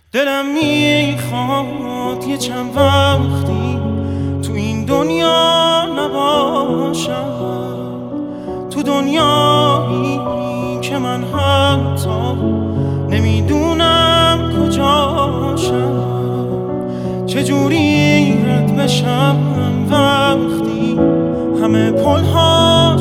دلم میخواد یه چند وقتی تو این دنیا نباشم، تو دنیایی که من حتی نمیدونم کجاشم. چجوری رد بشم وقتی همه پل‌ها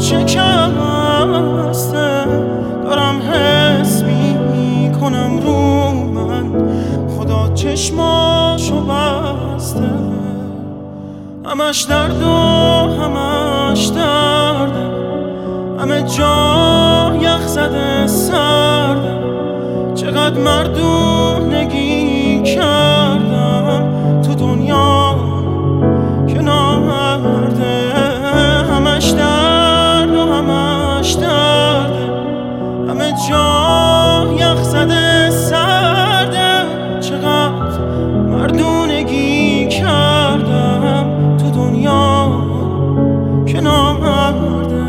شکسته؟ دارم حس میکنم رو من خدا چشماشو بسته. همش درد و همش درده، همه جا یخ زده سرده. چقدر مردونگی کردم تو دنیا که نامرده. همش درد و همش درده، همه جا یخ زده سرده. چقدر مردونگی کردم تو دنیا که نامرده.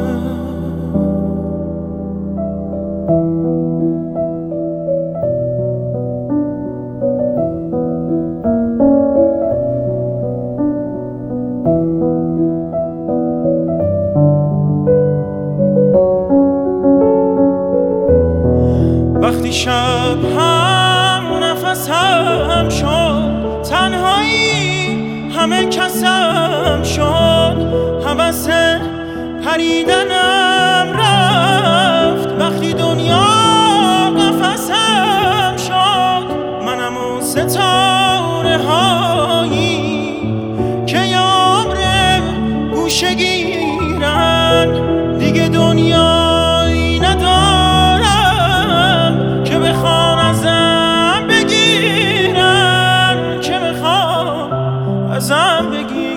وقتی شب هم نفس هم شد، تنهایی همه کسم شد. هوس پریدنم رفت وقتی دنیا قفسم شد. منم و ستاره هایی که عمر گوشه گیرن، دیگه دنیایی ندارم که بخوان ازم بگیرن، که بخوان ازم بگیرن.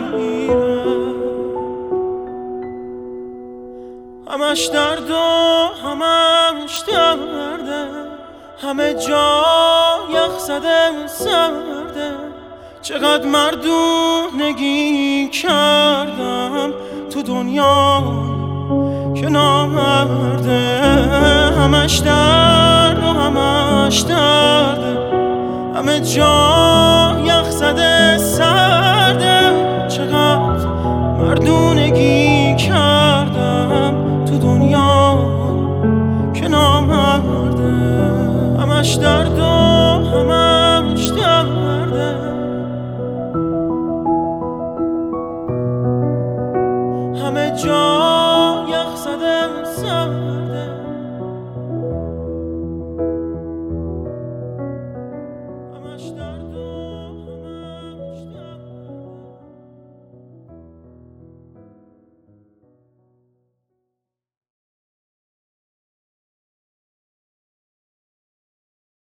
همش درد و همش درده، همه جا یخ زده سرده. چقدر مردونگی کردم تو دنیا که نامرده. همش درد و همش درده، همه جا یخ زده سرده. چقدر مردونه